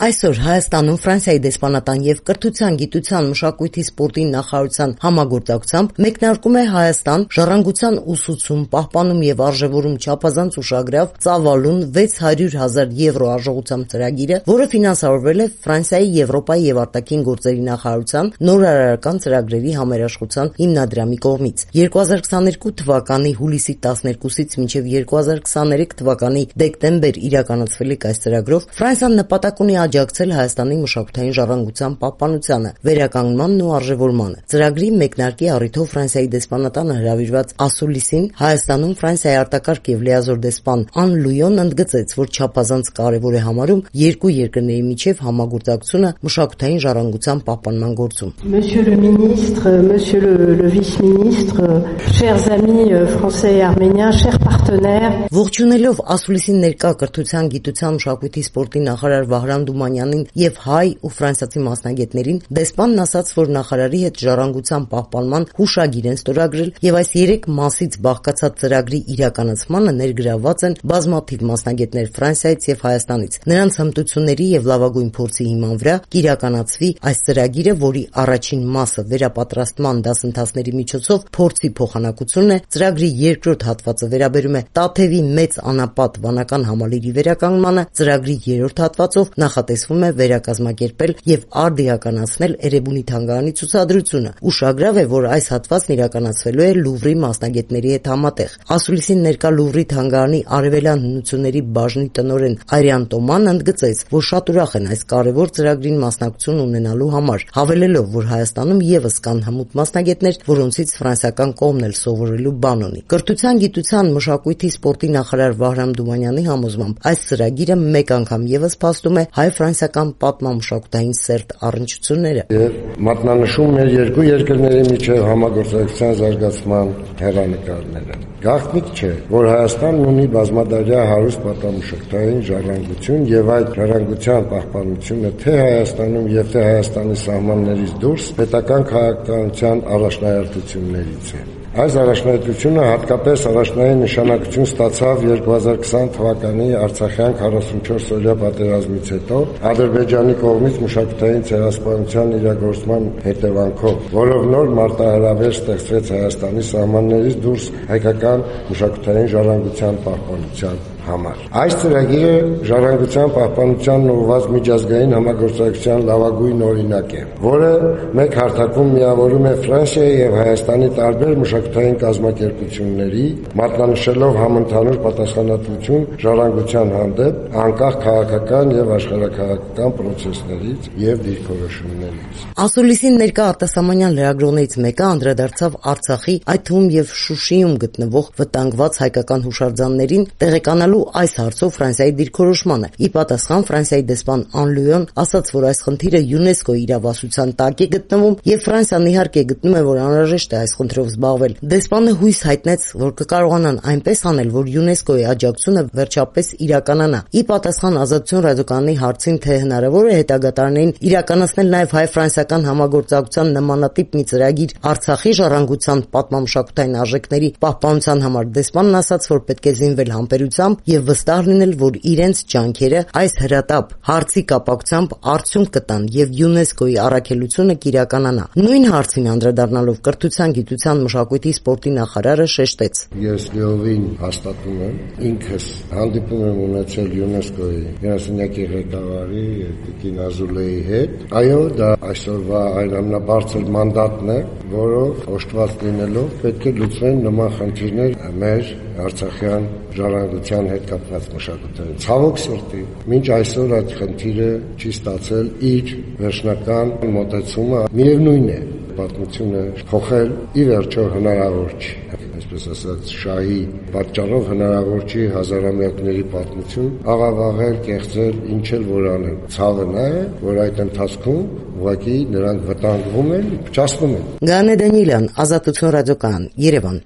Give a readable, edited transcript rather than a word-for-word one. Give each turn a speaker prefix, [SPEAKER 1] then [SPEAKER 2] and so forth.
[SPEAKER 1] Այսօր Հայաստանում Ֆրանսիայի դեսպանատան եւ կրթության, գիտության, մշակույթի, սպորտի նախարարության համագործակցությամբ մեկնարկում է Հայաստան ժառանգության ուսուցում, պահպանում եւ արժեվորում չափազանց ուշագրավ ծավալուն 600,000 եվրո արժողությամբ ծրագիրը, որը ֆինանսավորվել է Ֆրանսիայի, Եվրոպայի եւ արտաքին գործերի նախարարության նորարարական ծրագրերի համերաշխության հիմնադրամի կողմից 2022 թվականի հուլիսի 12-ից մինչեւ 2023 թվականի դեկտեմբեր իրականացվելիք այս ծրագրով Ֆրանսիան նպատակ ունի աջակցել Հայաստանի մշակութային ժառանգության պահպանությանը, վերականգմանն ու արժեվորմանը։ Ծրագրի մեկնարկի առիթով Ֆրանսիայի դեսպանատանը հրավիրված ասուլիսին Հայաստանում Ֆրանսիայի արտակարգ եւ լիազոր դեսպան Ան Լույոն ընդգծեց, որ չափազանց կարեւոր է համարում երկու երկրների միջև համագործակցությունը մշակութային ժառանգության պահպանման գործում։
[SPEAKER 2] Monsieur le ministre, monsieur le vice-ministre, chers amis français et arméniens, chers partenaires.
[SPEAKER 1] Ողջունելով ասուլիսին ներկա կրթության, գիտության, մշակույթի, սպորտի նախարար Վահրամ Դումանյանին եւ հայ ու ֆրանսիացի մասնագետներին, դեսպանն ասաց, որ նախարարի հետ ժառանգության պահպանման հուշագիր են ստորագրել եւ այս 3 մասից բաղկացած ծրագրի իրականացմանը ներգրավված են բազմաթիվ մասնագետներ Ֆրանսիայից եւ Հայաստանից։ Նրանց հմտությունների եւ լավագույն փորձի հիման վրա կիրականացվի այս ծրագիրը, որի առաջին մասը վերապատրաստման դասընթացների միջոցով փորձի փոխանակությունն է, ծրագրի երկրորդ հատվածը վերաբերում է Տաթևի մեծ անապատ վանական համալիրի վերականգնմանը, ծրագրի երրորդ հատվածով նախատեսվում է վերակազմակերպել եւ արդիականացնել Էրեբունի թանգարանի ցուցադրությունը։ Ուշագրավ է, որ այս հատվածն իրականացվելու է Լուվրի մասնագետների հետ համատեղ։ Ասուլիսին ներկա Լուվրի թանգարանի արևելյան հնությունների բաժնի տնօրեն Արյան Տոման ընդգծեց, որ շատ ուրախ են այս կարևոր ծրագրին մասնակցություն ունենալու համար, հավելելով, որ Հայաստանում եւս կան հմուտ մասնագետներ, որոնցից ֆրանսիական կողմն էլ սովորելու բան ունի։ Կրթության, գիտության, մշակույթի, սպորտի նախարար Վահրամ Դումանյանի համոզմամբ այս ծրագիրը մեկ անգամ եւս փաստում է հայ-ֆրանսիական պատմամշակութային սերտ առնչությունները
[SPEAKER 3] եւ մատնանշում մեր երկու երկրների միջև համագործակցության զարգացման հեռանկարները։ Գաղտնիք չէ, որ Հայաստանն ունի բազմադարյա հարուստ պատմամշակութային ժառանգություն եւ այդ ժառանգության պահպանությունը թե Հայաստանում եւ թե Հայաստանի սահմաններից դուրս պետական քաղաքականության առաջնահերթություններից է։ Այս առաջնահերթությունը հատկապես առաջնային նշանակություն ստացավ 2020 թվականի Արցախյան 44-օրյա պատերազմից հետո Ադրբեջանի կողմից մշակութային ցեղասպանության իրագործման հետևանքով, որով նոր մարտահրավեր ստեղծվեց Հայաստանի սահմաններից դուրս հայկական մշակութային ժառանգության պահպանության համար։ Այս ծրագիրը ժառանգության պահպանությանն ուղղված միջազգային համագործակցության լավագույն օրինակ է, որը մեկ հարթակում միավորում է Ֆրանսիայի եւ Հայաստանի տարբեր մշակութային կազմակերպությունների, մատնանշելով համընդհանուր պատասխանատվություն ժառանգության հանդեպ, անկախ քաղաքական եւ աշխարհաքաղաքական պրոցեսներից եւ դիրքորոշումներից։
[SPEAKER 1] Ասուլիսին ներկա արտասահմանյան լրագրողներից մեկը անդրադարձավ Արցախի, այդ թվում եւ Շուշիում գտնվող վտանգված հայկական հուշարձաններին տեղեկանալու այս հարցով Ֆրանսիայի դիրքորոշմանը։ Ի պատասխան Ֆրանսիայի դեսպան Ան Լույոն ասաց, որ այս խնդիրը ՅՈՒՆԵՍԿՕ-ի իրավասության տակ է գտնվում եւ Ֆրանսիան իհարկե գտնում է, որ անհրաժեշտ է այս խնդրով զբաղվել։ Դեսպանը հույս հայտնեց, որ կկարողանան այնպես անել, որ ՅՈՒՆԵՍԿՕ-ի աջակցությունը վերջապես իրականանա։ Ի պատասխան Ազատություն ռադիոկայանի հարցին, թե հնարավոր է հետագա տարիներին իրականացնել նաեւ հայ-ֆրանսիական համագործակցության նմանատիպ մի ծրագիր Արցախի ժառանգության պատմամշակութային արժեքների պահպանության համար, դեսպանն ասաց, որ պետք է զինվել համբերությամբ եւ վստահ լինել, որ իրենց ջանքերը այս հրատապ հարցի կապակցությամբ արդյունք կտան եւ ՅՈՒՆԵՍԿՕ-ի առաքելությունը կիրականանա։ Նույն հարցին անդրադառնալով կրթության, գիտության, մշակույթի, սպորտի նախարարը շեշտեց.
[SPEAKER 3] Ես լիովին հաստատում եմ, ինքս հանդիպում եմ ունեցել ՅՈՒՆԵՍԿՕ-ի գրասենյակի ղեկավարի Տիկին Ազուլեի հետ։ Այո, դա այսօրվա այն ամենաբարձր մանդատն է, որով օժտված լինելով պետք է լուծվեն նման խնդիրներ մեր արցախյան ժառանգության հետ կապված մշակութային։ Ցավոք սրտի, մինչ այսօր այդ խնդիրը չի ստացել իր վերջնական մոտեցումը։ Միևնույն է, պատմությունը փոխել ի վերջո հնարավոր չի։ Այսպես ասած, շահի պատճառով հնարավոր չի հազարամյակների պատմություն աղավաղել, կեղծել, ինչ էլ որ անեն։ Ցավը նա է, որ այդ ընթացքում ուղղակի նրանք վտանգվում են, փչացնում են։
[SPEAKER 1] Գանե Դանիելյան, Ազատություն ռադիոկայան, Երևան։